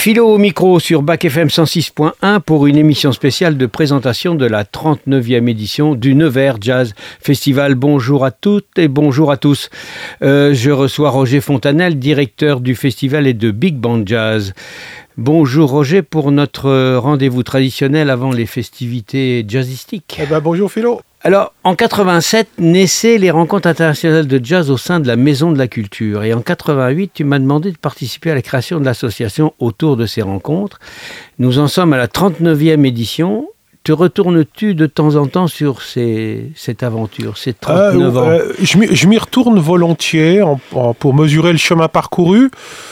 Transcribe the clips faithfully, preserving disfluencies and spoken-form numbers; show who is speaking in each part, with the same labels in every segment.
Speaker 1: Philo au micro sur Bac F M cent six point un pour une émission spéciale de présentation de la trente-neuvième édition du Nevers Jazz Festival. Bonjour à toutes et bonjour à tous. Euh, je reçois Roger Fontanelle, directeur du festival et de Big Band Jazz. Bonjour Roger pour notre rendez-vous traditionnel avant les festivités jazzistiques.
Speaker 2: Eh ben bonjour Philo.
Speaker 1: Alors, en quatre-vingt-sept, naissaient les rencontres internationales de jazz au sein de la Maison de la Culture. Et en quatre-vingt-huit, tu m'as demandé de participer à la création de l'association autour de ces rencontres. Nous en sommes à la trente-neuvième édition. Te retournes-tu de temps en temps sur ces, cette aventure, ces trente-neuf
Speaker 2: euh,
Speaker 1: ans
Speaker 2: euh, Je m'y, je m'y retourne volontiers en, en, pour mesurer le chemin parcouru.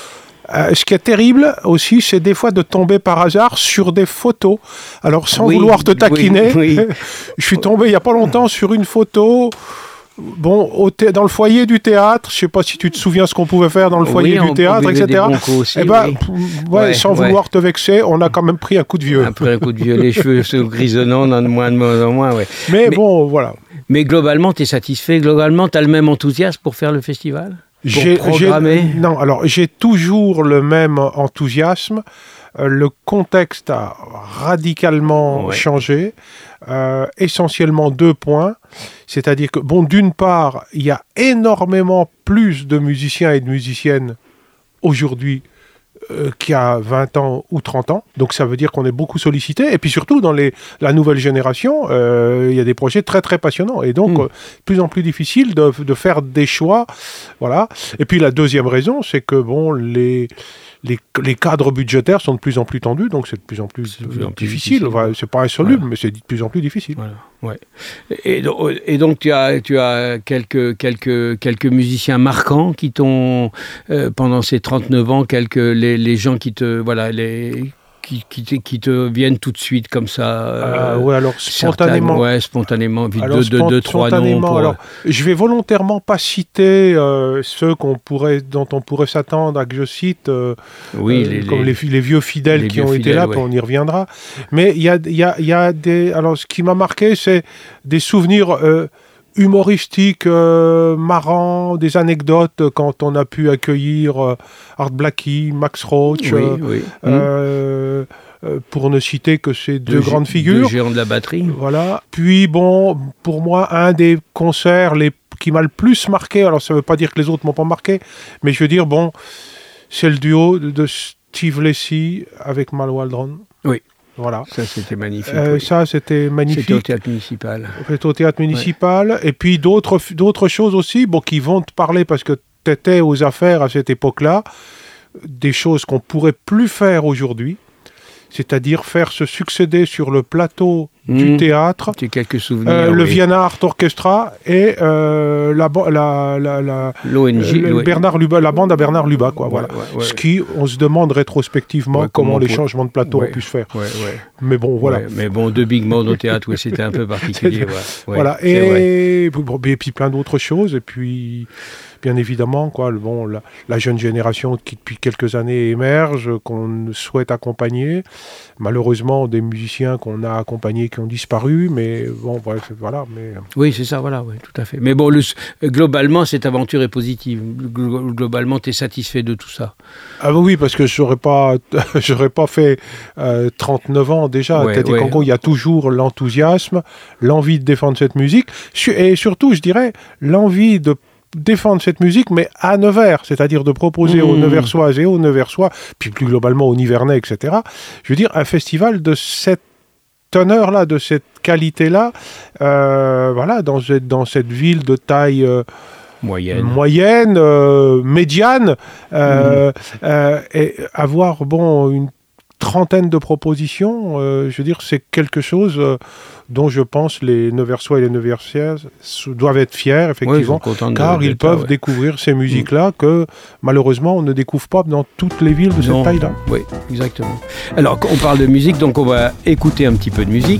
Speaker 2: Euh, ce qui est terrible aussi, c'est des fois de tomber par hasard sur des photos. Alors, sans
Speaker 1: oui,
Speaker 2: vouloir te taquiner,
Speaker 1: oui, oui.
Speaker 2: je suis tombé il n'y a pas longtemps sur une photo. Bon, au thé- dans le foyer du théâtre, je ne sais pas si tu te souviens ce qu'on pouvait faire dans le foyer
Speaker 1: oui,
Speaker 2: du théâtre, et cetera.
Speaker 1: Aussi,
Speaker 2: eh ben,
Speaker 1: oui.
Speaker 2: ouais,
Speaker 1: ouais,
Speaker 2: sans
Speaker 1: ouais.
Speaker 2: vouloir te vexer, on a quand même pris un coup de vieux.
Speaker 1: Après un coup de vieux, les cheveux se grisonnant de moins en moins, en moins ouais.
Speaker 2: Mais,
Speaker 1: mais
Speaker 2: bon, voilà.
Speaker 1: Mais globalement, tu es satisfait. Globalement, tu as le même enthousiasme pour faire le festival ? Pour
Speaker 2: J'ai,
Speaker 1: programmer
Speaker 2: j'ai, non, alors j'ai toujours le même enthousiasme. Euh, le contexte a radicalement
Speaker 1: ouais.
Speaker 2: changé. Euh, essentiellement deux points. C'est-à-dire que, bon, d'une part, il y a énormément plus de musiciens et de musiciennes aujourd'hui euh, qu'il y a vingt ans ou trente ans. Donc ça veut dire qu'on est beaucoup sollicité. Et puis surtout, dans les, la nouvelle génération, euh, il y a des projets très très passionnants. Et donc, mmh. euh, de plus en plus difficile de, de faire des choix. Voilà. Et puis la deuxième raison, c'est que, bon, les... Les, les cadres budgétaires sont de plus en plus tendus, donc c'est de plus en plus,
Speaker 1: de plus, en plus
Speaker 2: difficile.
Speaker 1: difficile.
Speaker 2: Enfin, c'est pas insoluble,
Speaker 1: voilà.
Speaker 2: mais c'est de plus en plus difficile.
Speaker 1: Voilà. Ouais. Et, et donc tu as, tu as quelques, quelques, quelques musiciens marquants qui t'ont, euh, pendant ces trente-neuf ans, quelques, les, les gens qui te... Voilà, les... Qui, qui, te, qui te viennent tout de suite comme ça
Speaker 2: euh, euh, Oui, alors spontanément.
Speaker 1: Ouais, spontanément.
Speaker 2: Alors,
Speaker 1: deux, deux, deux, trois noms. Pour...
Speaker 2: Alors, je vais volontairement pas citer euh, ceux qu'on pourrait, dont on pourrait s'attendre à que je cite, euh,
Speaker 1: oui,
Speaker 2: euh,
Speaker 1: les,
Speaker 2: comme les, les vieux fidèles
Speaker 1: les
Speaker 2: qui
Speaker 1: vieux
Speaker 2: ont
Speaker 1: fidèles,
Speaker 2: été là,
Speaker 1: ouais.
Speaker 2: puis on y reviendra. Mais il y a, y, a, y a des... Alors, ce qui m'a marqué, c'est des souvenirs... Euh, humoristiques, euh, marrants, des anecdotes quand on a pu accueillir euh, Art Blakey, Max Roach,
Speaker 1: oui,
Speaker 2: euh,
Speaker 1: oui.
Speaker 2: euh, mmh. euh, pour ne citer que ces deux,
Speaker 1: deux
Speaker 2: grandes figures.
Speaker 1: Deux géants de la batterie.
Speaker 2: Voilà. Puis bon, pour moi, un des concerts les, qui m'a le plus marqué, alors ça ne veut pas dire que les autres ne m'ont pas marqué, mais je veux dire, bon, c'est le duo de, de Steve Lacy avec Mal Waldron.
Speaker 1: Oui.
Speaker 2: Voilà.
Speaker 1: Ça, c'était magnifique.
Speaker 2: Euh,
Speaker 1: oui.
Speaker 2: Ça, c'était magnifique.
Speaker 1: C'était au théâtre municipal.
Speaker 2: C'était au théâtre municipal. Ouais. Et puis d'autres, d'autres choses aussi, bon, qui vont te parler parce que tu étais aux affaires à cette époque-là, des choses qu'on ne pourrait plus faire aujourd'hui, c'est-à-dire faire se succéder sur le plateau mmh. du théâtre
Speaker 1: J'ai quelques souvenirs,
Speaker 2: euh,
Speaker 1: oui.
Speaker 2: le Vienna Art Orchestra et euh, la, la, la, la,
Speaker 1: l'O N G,
Speaker 2: le Bernard Luba, la bande à Bernard Luba. Quoi,
Speaker 1: ouais,
Speaker 2: voilà.
Speaker 1: ouais, ouais,
Speaker 2: Ce qui, on se demande rétrospectivement ouais, comment, comment les pour... changements de plateau
Speaker 1: ouais,
Speaker 2: ont pu se faire.
Speaker 1: Ouais, ouais.
Speaker 2: Mais bon, voilà.
Speaker 1: Ouais, mais bon, deux big bands au théâtre, ouais, c'était un peu particulier. Ouais, ouais,
Speaker 2: voilà. Et, bon, et puis plein d'autres choses. Et puis... Bien évidemment, quoi, bon, la, la jeune génération qui depuis quelques années émerge, qu'on souhaite accompagner. Malheureusement, des musiciens qu'on a accompagnés qui ont disparu, mais bon, bref, voilà. Mais...
Speaker 1: Oui, c'est ça, voilà, oui, tout à fait. Mais bon, le, globalement, cette aventure est positive. Globalement, tu es satisfait de tout ça.
Speaker 2: Ah oui, parce que je n'aurais pas, j'aurais pas fait euh, trente-neuf ans déjà.
Speaker 1: Ouais,
Speaker 2: C'est-à-dire
Speaker 1: ouais.
Speaker 2: qu'en gros, il y a toujours l'enthousiasme, l'envie de défendre cette musique, et surtout, je dirais, l'envie de défendre cette musique, mais à Nevers, c'est-à-dire de proposer mmh. aux Neversoises et aux Neversois, puis plus globalement aux Nivernais, et cetera. Je veux dire, un festival de cette teneur-là, de cette qualité-là, euh, voilà, dans, dans cette ville de taille... Euh,
Speaker 1: moyenne,
Speaker 2: moyenne euh, médiane, euh, mmh. euh, et avoir, bon, une trentaine de propositions, euh, je veux dire, c'est quelque chose euh, dont je pense les Neversois et les Neversiaises doivent être fiers, effectivement,
Speaker 1: oui,
Speaker 2: car
Speaker 1: de,
Speaker 2: ils peuvent
Speaker 1: ouais.
Speaker 2: découvrir ces musiques-là mmh. que, malheureusement, on ne découvre pas dans toutes les villes de
Speaker 1: non.
Speaker 2: cette taille-là.
Speaker 1: Oui, exactement. Alors, on parle de musique, donc on va écouter un petit peu de musique.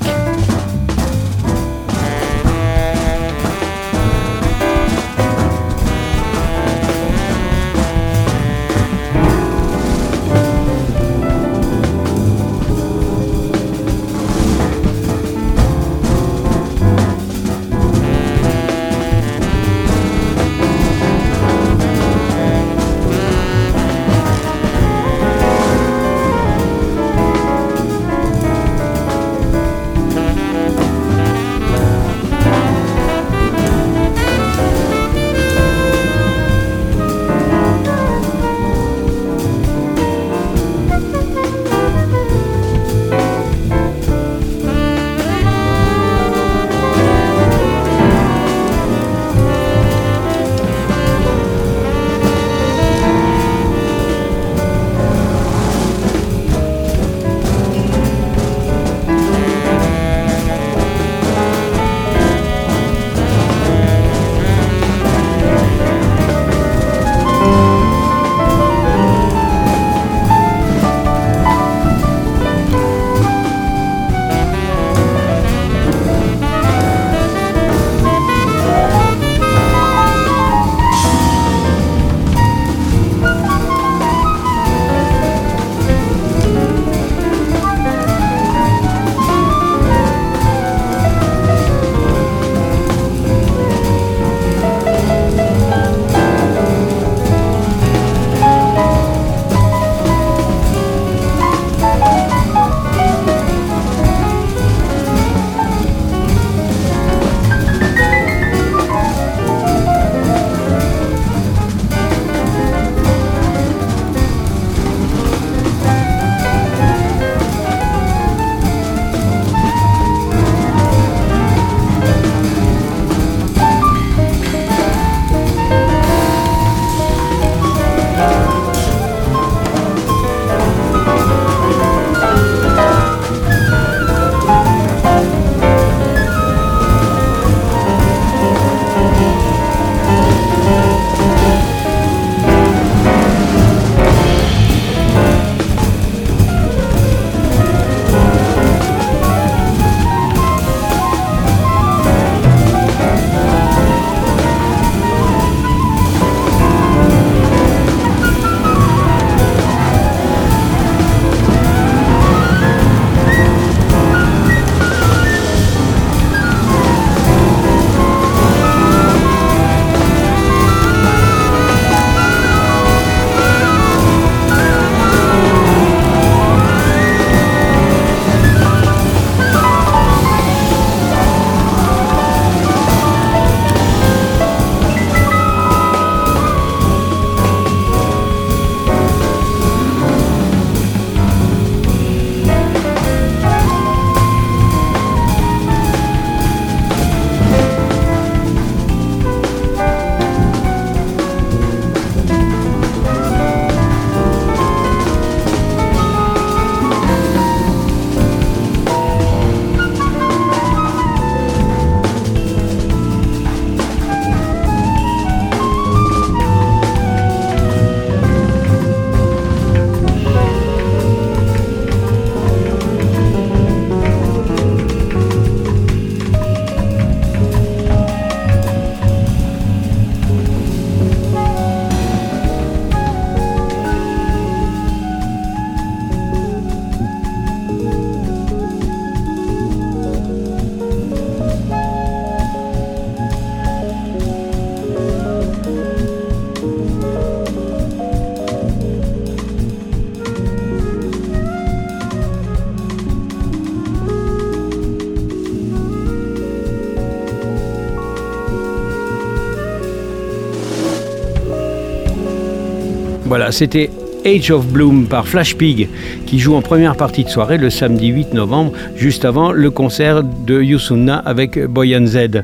Speaker 1: Voilà, c'était Age of Bloom par Flash Pig qui joue en première partie de soirée le samedi huit novembre, juste avant le concert de Youssouna avec Boyan Z.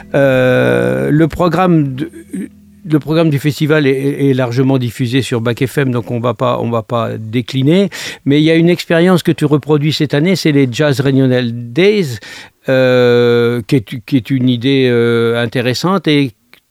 Speaker 1: Euh, le programme de, le programme du festival est, est largement diffusé sur Bac F M, donc on va pas on va pas décliner, mais il y a une expérience que tu reproduis cette année, c'est les Jazz Réunionnais Days, euh, qui, est, qui est une idée euh, intéressante, et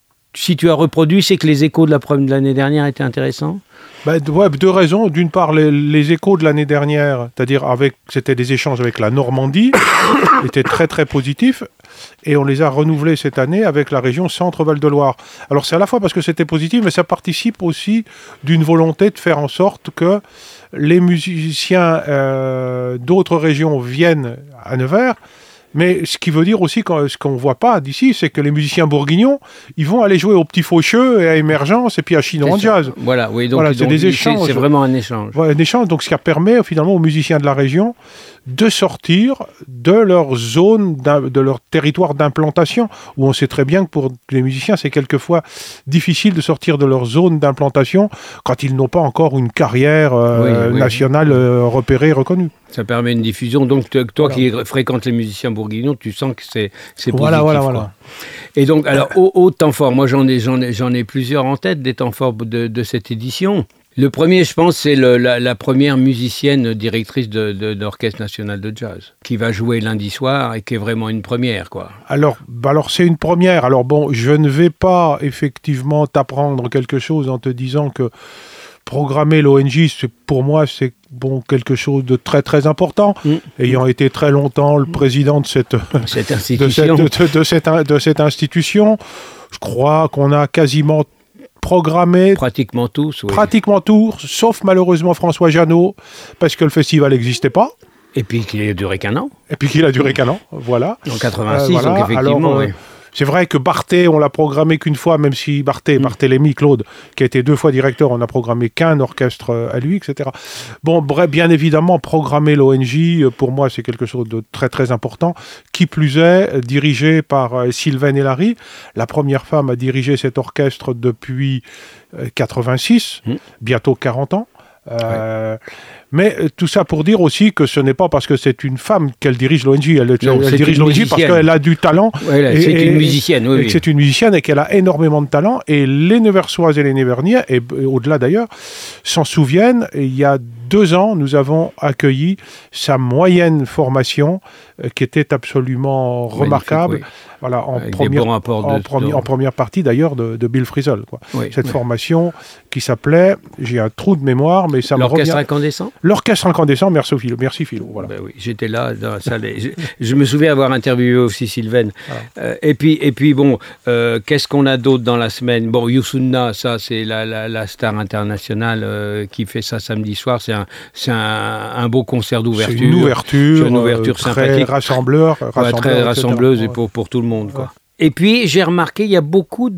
Speaker 1: si tu as reproduit, c'est que les échos de, la, de l'année dernière étaient intéressants.
Speaker 2: Ben, ouais, deux raisons. D'une part, les, les échos de l'année dernière, c'est-à-dire avec, c'était des échanges avec la Normandie, étaient très très positifs, et on les a renouvelés cette année avec la région Centre-Val de Loire. Alors c'est à la fois parce que c'était positif, mais ça participe aussi d'une volonté de faire en sorte que les musiciens euh, d'autres régions viennent à Nevers. Mais ce qui veut dire aussi, que, ce qu'on ne voit pas d'ici, c'est que les musiciens bourguignons, ils vont aller jouer au Petit Faucheux et à Émergence et puis à Chinon en jazz.
Speaker 1: Voilà, oui, donc,
Speaker 2: voilà,
Speaker 1: donc
Speaker 2: c'est des échanges.
Speaker 1: C'est, c'est vraiment un échange.
Speaker 2: Voilà, un échange, donc ce qui permet finalement aux musiciens de la région de sortir de leur zone, de leur territoire d'implantation, où on sait très bien que pour les musiciens, c'est quelquefois difficile de sortir de leur zone d'implantation quand ils n'ont pas encore une carrière euh, oui, oui, nationale oui. Euh, repérée et reconnue.
Speaker 1: Ça permet une diffusion. Donc, toi voilà. qui fréquentes les musiciens bourguignons, tu sens que c'est, c'est positif.
Speaker 2: Voilà, voilà,
Speaker 1: quoi.
Speaker 2: voilà.
Speaker 1: Et donc, alors, au, au temps fort, moi j'en ai, j'en ai, j'en ai plusieurs en tête, des temps forts de, de cette édition. Le premier, je pense, c'est le, la, la première musicienne directrice de, de, de l'Orchestre national de jazz, qui va jouer lundi soir et qui est vraiment une première, quoi.
Speaker 2: Alors, bah alors c'est une première. Alors bon, je ne vais pas effectivement t'apprendre quelque chose en te disant que programmer l'O N J, c'est, pour moi, c'est bon, quelque chose de très très important. Mmh. Ayant été très longtemps le président de cette,
Speaker 1: cette institution,
Speaker 2: de cette, de, de, cette, de cette institution, je crois qu'on a quasiment programmé
Speaker 1: pratiquement tous, oui.
Speaker 2: pratiquement tous, sauf malheureusement François Jeannot, parce que le festival n'existait pas.
Speaker 1: Et puis qu'il a duré qu'un an.
Speaker 2: Et puis qu'il a duré qu'un an, voilà.
Speaker 1: En quatre-vingt-six, euh, voilà. Donc effectivement,
Speaker 2: Alors,
Speaker 1: oui.
Speaker 2: Euh, c'est vrai que Barthé, on l'a programmé qu'une fois, même si Barthé, mmh. Barthélémy Claude, qui a été deux fois directeur, on n'a programmé qu'un orchestre à lui, et cetera. Bon, bref, bien évidemment, programmer l'O N J, pour moi, c'est quelque chose de très, très important. Qui plus est, dirigé par euh, Sylvaine Hélary, la première femme à diriger cet orchestre depuis euh, quatre-vingt-six, mmh. bientôt quarante ans. Euh, ouais. Mais euh, tout ça pour dire aussi que ce n'est pas parce que c'est une femme qu'elle dirige l'O N J. Elle, non, elle dirige l'O N J parce qu'elle a du talent.
Speaker 1: Ouais, là,
Speaker 2: et,
Speaker 1: c'est
Speaker 2: et,
Speaker 1: une musicienne, oui.
Speaker 2: Et
Speaker 1: oui.
Speaker 2: que c'est une musicienne et qu'elle a énormément de talent. Et les Neversoises et les Neverniais, et, et au-delà d'ailleurs, s'en souviennent. Et il y a deux ans, nous avons accueilli sa moyenne formation euh, qui était absolument magnifique, remarquable. Oui. Voilà, en, première, en, premi- en première partie d'ailleurs de, de Bill Frisell. Quoi. Oui, Cette oui. formation qui s'appelait, j'ai un trou de mémoire, mais ça me revient...
Speaker 1: L'Orchestre Incandescent ?
Speaker 2: L'Orchestre Incandescent, merci Philo. Merci Philo. Voilà.
Speaker 1: Ben oui, j'étais là dans la salle. Je, je me souviens avoir interviewé aussi Sylvaine. Ah. Euh, et, puis, et puis bon, euh, qu'est-ce qu'on a d'autre dans la semaine ? Bon, Youssouna, ça c'est la, la, la star internationale euh, qui fait ça samedi soir. C'est un, c'est un, un beau concert d'ouverture.
Speaker 2: C'est une ouverture,
Speaker 1: c'est une ouverture euh, sympathique.
Speaker 2: Très rassembleur. rassembleur
Speaker 1: ouais, très rassembleuse et pour, pour tout le monde, quoi. Ouais. Et puis, j'ai remarqué, il y a beaucoup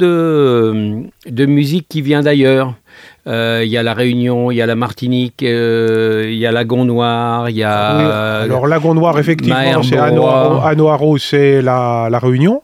Speaker 1: de, de musique qui vient d'ailleurs. Euh, il y a la Réunion, il y a la Martinique, euh, il y a Lagon Noir, il y a...
Speaker 2: Oui, alors, Lagon Noir, effectivement, c'est Anoharo, c'est la, la Réunion.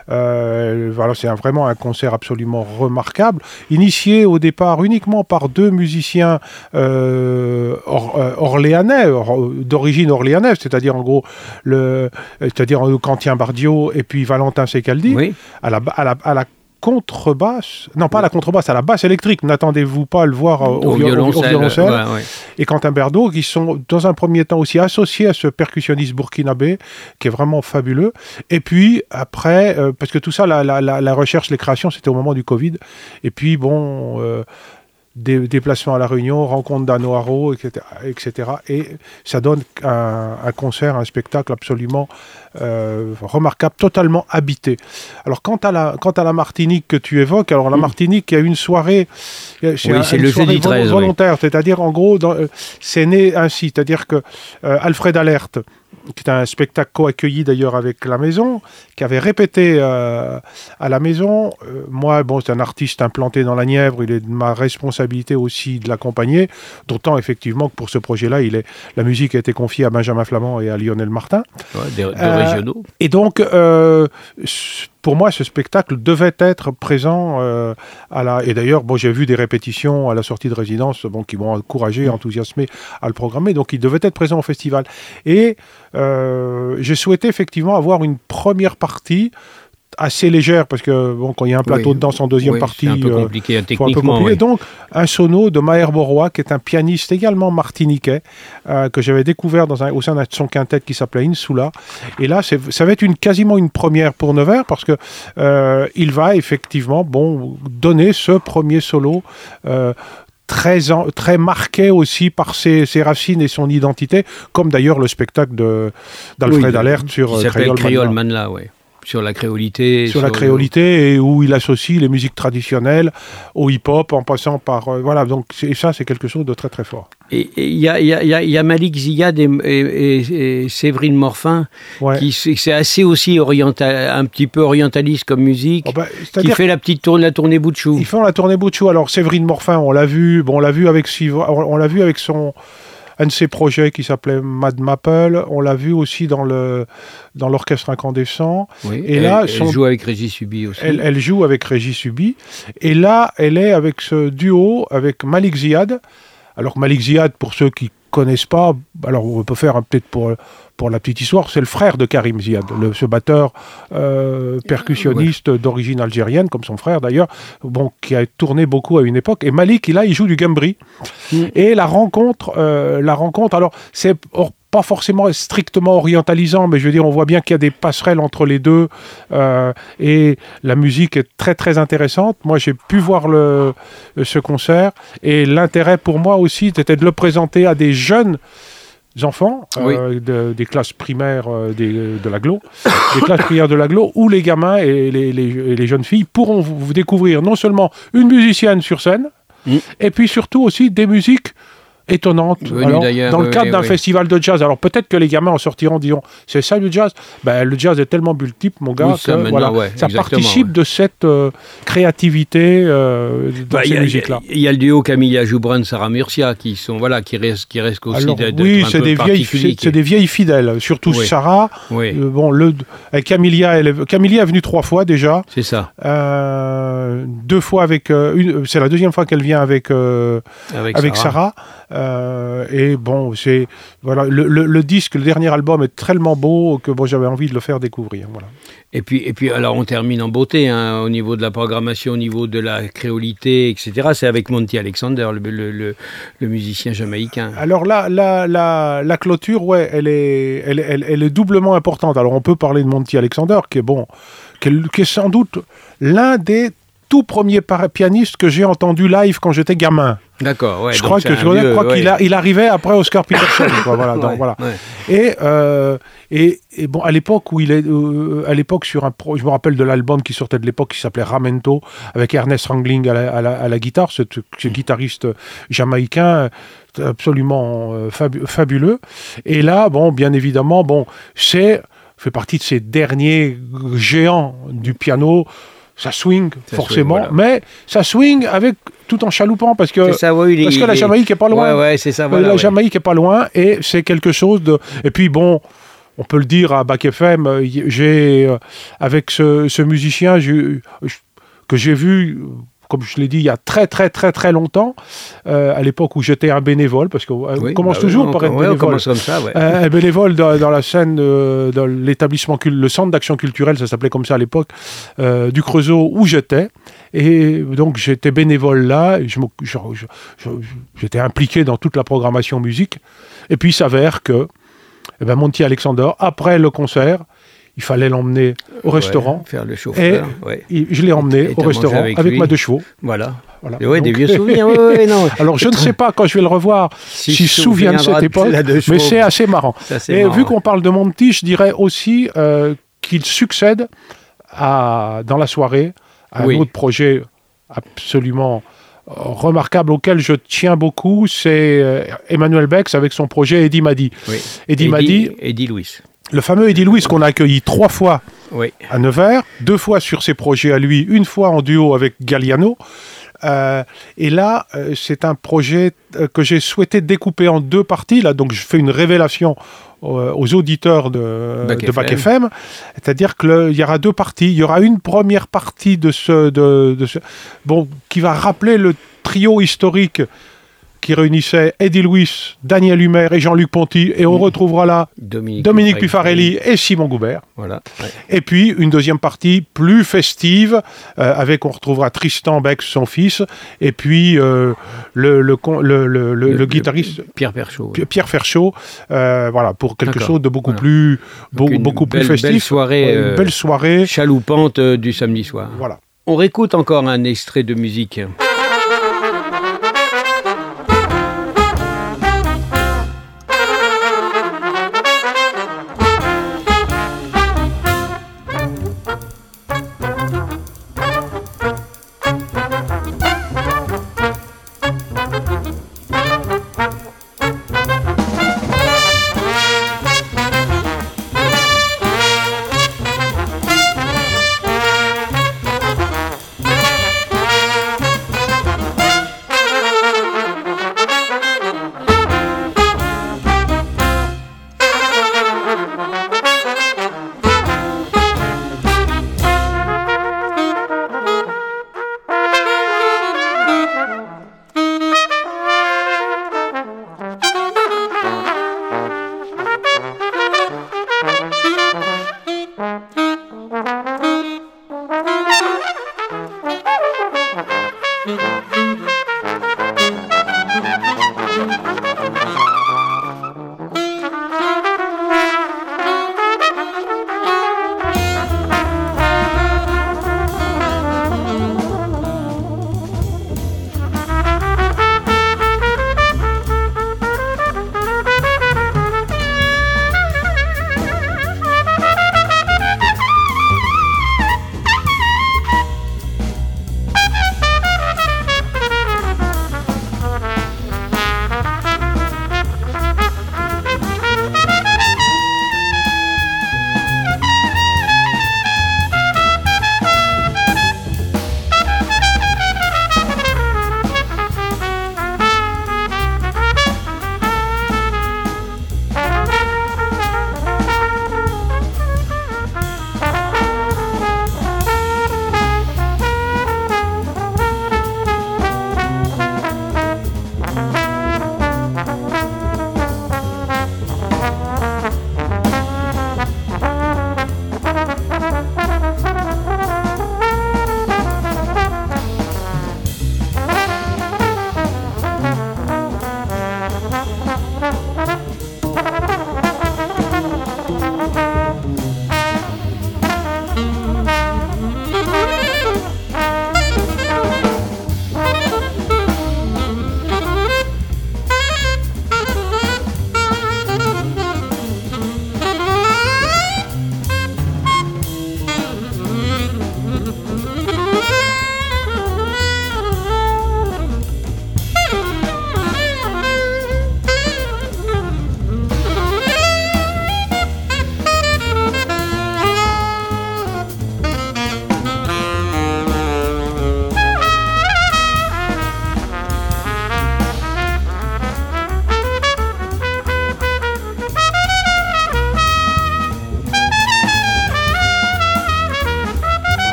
Speaker 2: Euh, voilà, c'est un, vraiment un concert absolument remarquable, initié au départ uniquement par deux musiciens euh, or, euh, orléanais, or, d'origine orléanaise, c'est-à-dire en gros, le, c'est-à-dire Quentin Bardiot et puis Valentin Secaldi,
Speaker 1: oui. à
Speaker 2: la, à la, à la contrebasse, non pas à la contrebasse, à la basse électrique, n'attendez-vous pas à le voir au, au, au violoncelle, au violoncelle. Ouais, ouais. Et Quentin Berdo, qui sont dans un premier temps aussi associés à ce percussionniste burkinabé, qui est vraiment fabuleux. Et puis après, euh, parce que tout ça, la, la, la, la recherche, les créations, c'était au moment du Covid. Et puis bon... Euh, Des déplacements à La Réunion, rencontre d'Anoharo, et cetera, et cetera. Et ça donne un, un concert, un spectacle absolument euh, remarquable, totalement habité. Alors, quant à, la, quant à la Martinique que tu évoques, alors la Martinique, il y a une soirée, c'est,
Speaker 1: oui,
Speaker 2: un,
Speaker 1: c'est
Speaker 2: une
Speaker 1: le
Speaker 2: soirée
Speaker 1: jeudi treize,
Speaker 2: volontaire,
Speaker 1: oui.
Speaker 2: C'est-à-dire, en gros, dans, euh, c'est né ainsi, c'est-à-dire que euh, Alfred Alerte, qui est un spectacle co-accueilli d'ailleurs avec la Maison, qui avait répété euh, à la Maison. Euh, moi, bon, c'est un artiste implanté dans la Nièvre, il est de ma responsabilité aussi de l'accompagner, d'autant effectivement que pour ce projet-là, il est, la musique a été confiée à Benjamin Flamand et à Lionel Martin.
Speaker 1: Ouais, des, des
Speaker 2: euh,
Speaker 1: régionaux.
Speaker 2: Et donc, euh, pour moi, ce spectacle devait être présent euh, à la... Et d'ailleurs, bon, j'ai vu des répétitions à la sortie de résidence bon, qui m'ont encouragé, enthousiasmé à le programmer. Donc, il devait être présent au festival. Et euh, j'ai souhaité effectivement avoir une première partie assez légère, parce que bon, quand il y a un plateau oui, de danse en deuxième
Speaker 1: oui,
Speaker 2: partie,
Speaker 1: c'est un peu compliqué, euh, techniquement. Un peu compliqué.
Speaker 2: Oui. Donc, un sono de Maher Borois, qui est un pianiste également martiniquais, euh, que j'avais découvert dans un, au sein de son quintet qui s'appelait Insula. Et là, c'est, ça va être une, quasiment une première pour Nevers, parce que euh, il va effectivement bon, donner ce premier solo euh, Très, en, très marqué aussi par ses, ses racines et son identité, comme d'ailleurs le spectacle de, d'Alfred oui, Allert sur
Speaker 1: qui s'appelle Créole Manla, oui. Sur la créolité.
Speaker 2: Sur, sur la créolité, le... et où il associe les musiques traditionnelles au hip-hop, en passant par... Euh, voilà, donc c'est, ça, c'est quelque chose de très, très fort.
Speaker 1: Et il y a, y, a, y a Malik Ziad et, et, et, et Séverine Morfin, ouais. qui c'est assez aussi oriental, un petit peu orientaliste comme musique, oh ben, qui fait la petite tourne, la tournée Boutchou.
Speaker 2: Ils font la tournée Boutchou. Alors, Séverine Morfin, on l'a vu, bon, on l'a vu avec, on l'a vu avec son... un de ses projets qui s'appelait Mad Maple, on l'a vu aussi dans, le, dans l'orchestre incandescent.
Speaker 1: Oui, et elle, là, elle son, joue avec Régis Subi aussi.
Speaker 2: Elle, elle joue avec Régis Subi. Et là, elle est avec ce duo, avec Malik Ziad. Alors Malik Ziad, pour ceux qui ne connaissent pas, alors on peut faire un, peut-être pour... Pour la petite histoire, c'est le frère de Karim Ziad, le, ce batteur euh, percussionniste ouais. d'origine algérienne, comme son frère d'ailleurs, bon, qui a tourné beaucoup à une époque. Et Malik, là, il joue du gambri. Mm. Et la rencontre, euh, la rencontre, alors, c'est or, pas forcément strictement orientalisant, mais je veux dire, on voit bien qu'il y a des passerelles entre les deux. Euh, et la musique est très, très intéressante. Moi, j'ai pu voir le, ce concert. Et l'intérêt pour moi aussi, c'était de le présenter à des jeunes enfants oui. euh, de, des classes primaires euh, des, de l'agglo, des classes primaires de l'agglo, où les gamins et les, les, et les jeunes filles pourront vous, vous découvrir non seulement une musicienne sur scène, mmh. et puis surtout aussi des musiques étonnante alors, dans le cadre oui, d'un oui. festival de jazz. Alors peut-être que les gamins en sortiront, diront c'est ça le jazz. Ben, le jazz est tellement multiple, mon gars, oui, ça, que voilà, ouais, ça participe ouais. de cette euh, créativité euh, dans bah, ces musiques-là.
Speaker 1: Il y a le duo Camilla Joubran, Sarah Murcia qui sont voilà qui restent qui restent aussi
Speaker 2: alors,
Speaker 1: d'être
Speaker 2: oui,
Speaker 1: un
Speaker 2: c'est
Speaker 1: peu
Speaker 2: des vieilles c'est, c'est des vieilles fidèles, surtout oui. Sarah. Oui. Euh, bon le avec Camilla, elle est, Camilla est venue trois fois déjà.
Speaker 1: C'est ça.
Speaker 2: Euh, deux fois avec euh, une, c'est la deuxième fois qu'elle vient avec euh, avec, avec Sarah. Sarah. Euh, et bon, c'est voilà le, le, le disque, le dernier album est tellement beau que bon, j'avais envie de le faire découvrir. Voilà.
Speaker 1: Et puis, et puis, alors on termine en beauté hein, au niveau de la programmation, au niveau de la créolité, et cetera. C'est avec Monty Alexander, le, le, le, le musicien jamaïcain.
Speaker 2: Alors là, la, la, la clôture, ouais, elle est, elle, elle, elle est doublement importante. Alors on peut parler de Monty Alexander, qui est bon, qui est, qui est sans doute l'un des tout premiers pianistes que j'ai entendu live quand j'étais gamin.
Speaker 1: D'accord, ouais.
Speaker 2: Je crois, que, je vieux, crois ouais. qu'il a, il arrivait après Oscar Peterson. quoi, voilà, donc,
Speaker 1: ouais,
Speaker 2: voilà.
Speaker 1: Ouais.
Speaker 2: Et, euh, et, et bon, à l'époque où il est, euh, à l'époque sur un, pro, je me rappelle de l'album qui sortait de l'époque qui s'appelait Ramento avec Ernest Rangling à la, à la, à la guitare, ce, ce guitariste jamaïcain absolument euh, fabu, fabuleux. Et là, bon, bien évidemment, bon, c'est fait partie de ces derniers géants du piano. Ça swing, ça forcément, swing, voilà. mais ça swing avec tout en chaloupant, parce que,
Speaker 1: ça, oui,
Speaker 2: parce
Speaker 1: il,
Speaker 2: que la Jamaïque n'est pas loin.
Speaker 1: Ouais, ouais, c'est ça, voilà,
Speaker 2: la
Speaker 1: ouais.
Speaker 2: Jamaïque n'est pas loin, et c'est quelque chose de... Et puis bon, on peut le dire à Bac F M, j'ai, avec ce, ce musicien j'ai, que j'ai vu... comme je l'ai dit, il y a très très très très longtemps, euh, à l'époque où j'étais un bénévole, parce qu'on oui, commence bah toujours oui, par être
Speaker 1: ouais,
Speaker 2: bénévole.
Speaker 1: On commence comme ça, ouais.
Speaker 2: euh, un bénévole dans, dans la scène, euh, dans l'établissement, le centre d'action culturelle, ça s'appelait comme ça à l'époque, euh, du Creusot où j'étais. Et donc j'étais bénévole là, et je, je, je, je, j'étais impliqué dans toute la programmation musique. Et puis il s'avère que eh ben, Monty Alexander, après le concert, il fallait l'emmener au restaurant.
Speaker 1: Ouais, faire le chauffeur.
Speaker 2: Et
Speaker 1: ouais.
Speaker 2: il, je l'ai emmené et au restaurant avec, avec ma deux chevaux.
Speaker 1: Voilà.
Speaker 2: voilà.
Speaker 1: Et ouais,
Speaker 2: donc,
Speaker 1: des vieux souvenirs. Ouais, ouais, non.
Speaker 2: Alors, je ne sais pas quand je vais le revoir si s'il se souvient de cette époque, mais c'est assez marrant. C'est assez et marrant, vu ouais. qu'on parle de Monty, je dirais aussi euh, qu'il succède à, dans la soirée à oui. un autre projet absolument remarquable auquel je tiens beaucoup, c'est euh, Emmanuel Bex avec son projet Eddie Madi.
Speaker 1: Oui.
Speaker 2: Eddie Madi.
Speaker 1: Eddie Louis.
Speaker 2: Le fameux Eddie Louis qu'on a accueilli trois fois
Speaker 1: oui.
Speaker 2: à Nevers, deux fois sur ses projets à lui, une fois en duo avec Galliano. Euh, et là, euh, c'est un projet euh, que j'ai souhaité découper en deux parties. Là, donc, je fais une révélation euh, aux auditeurs de Bac de Bac F M. C'est-à-dire qu'il y aura deux parties. Il y aura une première partie de ce, de, de ce, bon, qui va rappeler le trio historique qui réunissait Eddie Louis, Daniel Humer et Jean-Luc Ponty, et on mmh. retrouvera là Dominique, Dominique Pifarelli et Simon Goubert.
Speaker 1: Voilà. Ouais.
Speaker 2: Et puis une deuxième partie plus festive, euh, avec on retrouvera Tristan Bex, son fils, et puis euh, le, le, le, le, le, le guitariste
Speaker 1: Pierre Ferchaud.
Speaker 2: Pierre Ferchaud, euh, voilà, pour quelque D'accord. chose de beaucoup voilà. plus,
Speaker 1: beau,
Speaker 2: beaucoup
Speaker 1: belle,
Speaker 2: plus festif.
Speaker 1: Belle soirée,
Speaker 2: euh, une belle soirée
Speaker 1: chaloupante euh, du samedi soir.
Speaker 2: Voilà.
Speaker 1: On réécoute encore un extrait de musique.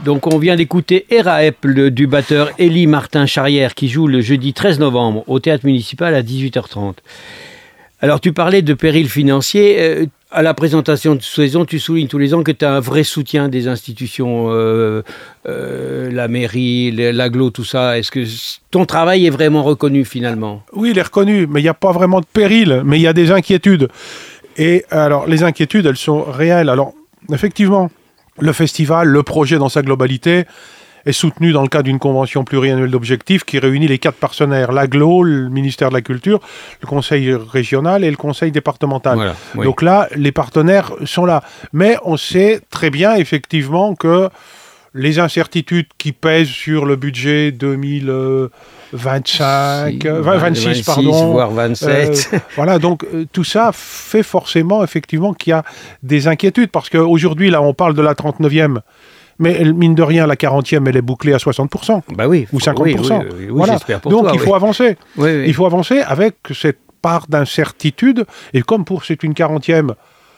Speaker 1: Donc on vient d'écouter Eraep le, du batteur Élie Martin Charrière qui joue le jeudi treize novembre au Théâtre Municipal à dix-huit heures trente. Alors tu parlais de péril financier. Euh, à la présentation de saison, tu soulignes tous les ans que tu as un vrai soutien des institutions, euh, euh, la mairie, l'agglo, tout ça. Est-ce que ton travail est vraiment reconnu finalement ?
Speaker 2: Oui, il est reconnu, mais il n'y a pas vraiment de péril, mais il y a des inquiétudes. Et alors, les inquiétudes, elles sont réelles. Alors, effectivement, le festival, le projet dans sa globalité, est soutenu dans le cadre d'une convention pluriannuelle d'objectifs qui réunit les quatre partenaires, l'agglo, le ministère de la Culture, le conseil régional et le conseil départemental. Voilà, oui. Donc là, les partenaires sont là. Mais on sait très bien, effectivement, que les incertitudes qui pèsent sur le budget deux mille vingt-cinq, vingt, vingt-six, vingt-six, pardon,
Speaker 1: voire vingt-sept.
Speaker 2: Euh, voilà, donc euh, tout ça fait forcément, effectivement, qu'il y a des inquiétudes. Parce qu'aujourd'hui, là, on parle de la trente-neuvième. Mais mine de rien, la quarantième, elle est bouclée à soixante pour cent.
Speaker 1: Bah oui,
Speaker 2: ou cinquante pour cent.
Speaker 1: Oui, oui, oui,
Speaker 2: voilà.
Speaker 1: J'espère pour
Speaker 2: Donc
Speaker 1: toi,
Speaker 2: il faut
Speaker 1: oui.
Speaker 2: avancer.
Speaker 1: Oui, oui.
Speaker 2: Il faut avancer avec cette part d'incertitude. Et comme pour c'est une quarantième,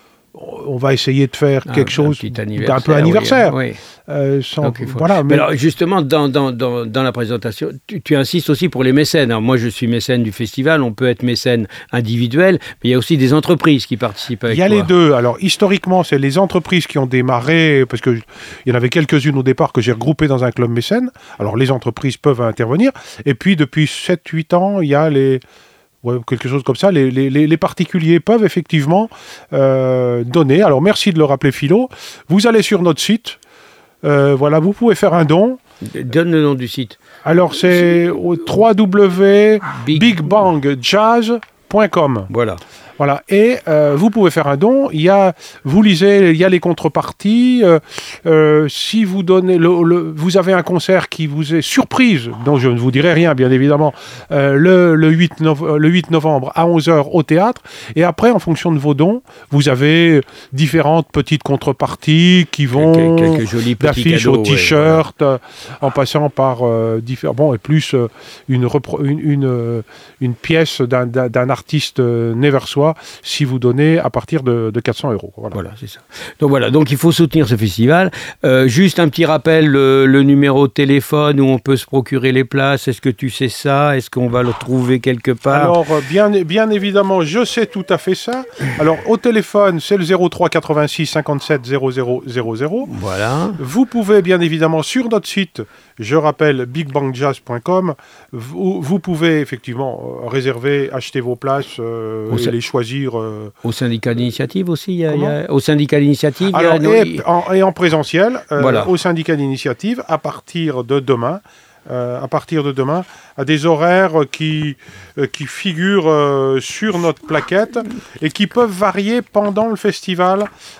Speaker 2: on va essayer de faire quelque
Speaker 1: un,
Speaker 2: chose
Speaker 1: un
Speaker 2: d'un peu anniversaire.
Speaker 1: Oui, oui.
Speaker 2: Euh, sans,
Speaker 1: Donc, faut...
Speaker 2: voilà,
Speaker 1: mais... mais alors justement, dans, dans, dans, dans la présentation, tu, tu insistes aussi pour les mécènes. Alors, moi, je suis mécène du festival, on peut être mécène individuel, mais il y a aussi des entreprises qui participent avec toi.
Speaker 2: Il y a les deux. Alors, historiquement, c'est les entreprises qui ont démarré, parce qu'il y en avait quelques-unes au départ que j'ai regroupées dans un club mécène. Alors, les entreprises peuvent intervenir. Et puis, depuis sept huit ans, il y a les... Ouais, quelque chose comme ça, les, les, les particuliers peuvent effectivement euh, donner. Alors, merci de le rappeler, Philo. Vous allez sur notre site. Euh, voilà, vous pouvez faire un don.
Speaker 1: Donne le nom du site.
Speaker 2: Alors, c'est au w w w point big bang jazz point com.
Speaker 1: Voilà.
Speaker 2: Voilà, et euh, vous pouvez faire un don. Il y a, vous lisez, il y a les contreparties. Euh, euh, si vous donnez, le, le, vous avez un concert qui vous est surprise, dont je ne vous dirai rien, bien évidemment, euh, le, le, huit novembre à onze heures au théâtre. Et après, en fonction de vos dons, vous avez différentes petites contreparties qui vont
Speaker 1: quelques, quelques jolis petits
Speaker 2: d'affiches
Speaker 1: cadeaux,
Speaker 2: au t-shirt,
Speaker 1: ouais, voilà.
Speaker 2: euh, en passant par euh, différents, bon, et plus euh, une, repro- une, une, euh, une pièce d'un, d'un, d'un artiste euh, Neversois. Si vous donnez à partir de, de quatre cents euros. Voilà,
Speaker 1: voilà c'est ça. Donc voilà, donc il faut soutenir ce festival. Euh, juste un petit rappel, le, le numéro de téléphone où on peut se procurer les places, est-ce que tu sais ça ? Est-ce qu'on va le trouver quelque part ?
Speaker 2: Alors, bien, bien évidemment, je sais tout à fait ça. Alors, au téléphone, c'est le zéro trois quatre-vingt-six cinquante-sept zéro zéro zéro zéro.
Speaker 1: Voilà.
Speaker 2: Vous pouvez, bien évidemment, sur notre site, je rappelle, big bang jazz point com, vous, vous pouvez effectivement euh, réserver, acheter vos places euh, et les choisir. Euh...
Speaker 1: Au syndicat d'initiative aussi il y a, il y a, Au syndicat d'initiative
Speaker 2: Alors,
Speaker 1: il y a,
Speaker 2: et, en, et en présentiel, euh,
Speaker 1: voilà.
Speaker 2: Au syndicat d'initiative, à partir de demain, euh, à partir de demain, à des horaires qui, euh, qui figurent euh, sur notre plaquette et qui peuvent varier pendant le festival.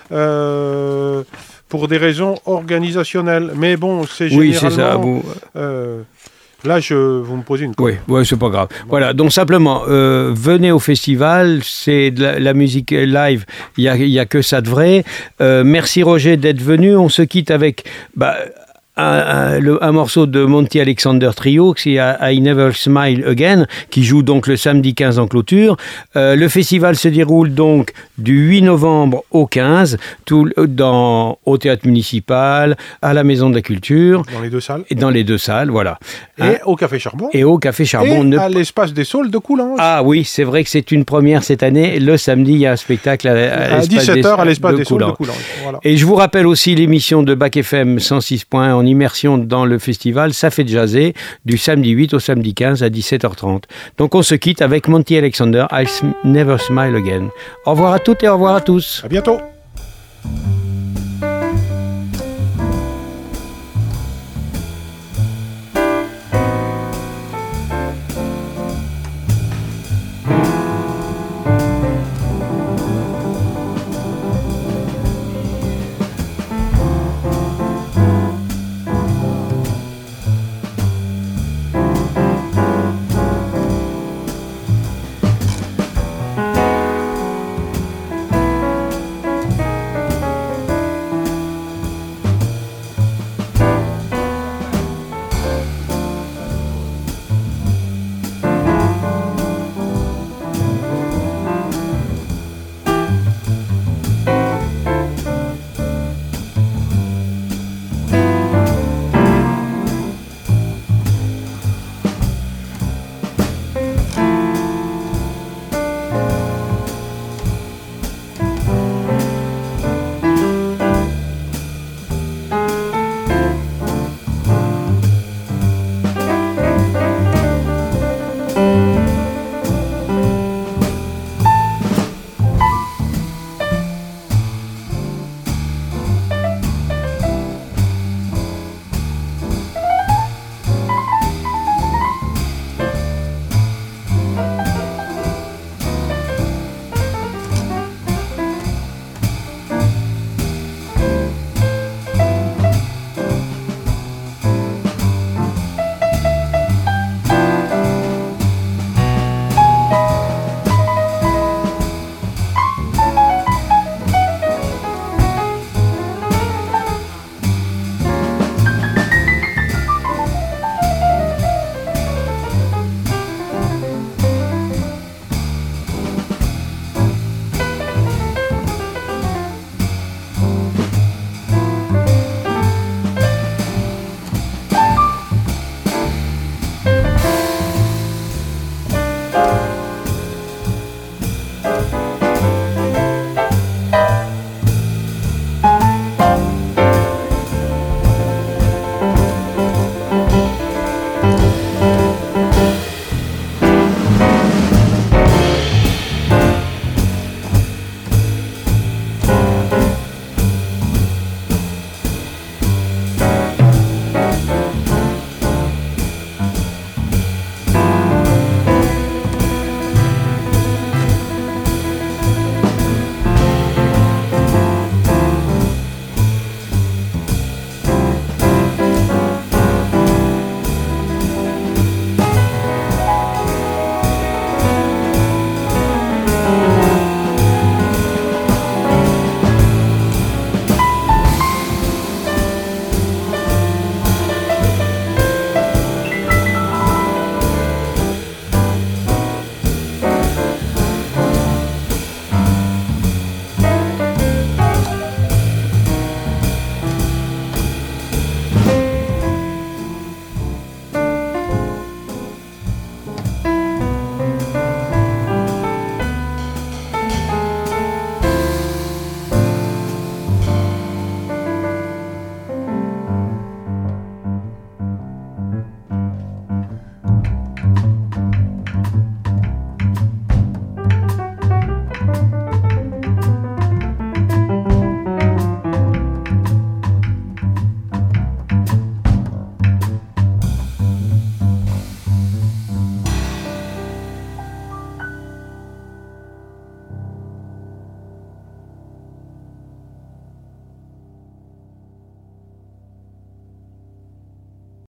Speaker 2: Euh, pour des raisons organisationnelles. Mais bon, c'est généralement...
Speaker 1: Oui, c'est ça. Vous...
Speaker 2: Euh, là, je, vous me posez une question.
Speaker 1: Oui, ouais, c'est pas grave. Bon. Voilà, donc simplement, euh, venez au festival, c'est de la, la musique live, il n'y a, y a que ça de vrai. Euh, merci Roger d'être venu. On se quitte avec... Bah, Un, un, le, un morceau de Monty Alexander Trio, qui est I Never Smile Again, qui joue donc le samedi quinze en clôture. Euh, le festival se déroule donc du huit novembre au quinze, tout, dans, au théâtre municipal, à la Maison de la Culture.
Speaker 2: Dans les deux salles.
Speaker 1: Et dans les deux salles, voilà.
Speaker 2: Et hein, au Café Charbon.
Speaker 1: Et au Café Charbon.
Speaker 2: Et
Speaker 1: ne...
Speaker 2: à l'Espace des Saules de Coulanges.
Speaker 1: Ah oui, c'est vrai que c'est une première cette année. Le samedi, il y a un spectacle à, à,
Speaker 2: à dix-sept heures à l'Espace
Speaker 1: de
Speaker 2: des Saules de Coulanges. Voilà.
Speaker 1: Et je vous rappelle aussi l'émission de Bac F M cent six point un en immersion dans le festival Ça fait jaser du samedi huit au samedi quinze à dix-sept heures trente. Donc on se quitte avec Monty Alexander, I'll Never Smile Again. Au revoir à toutes et au revoir à tous.
Speaker 2: À bientôt.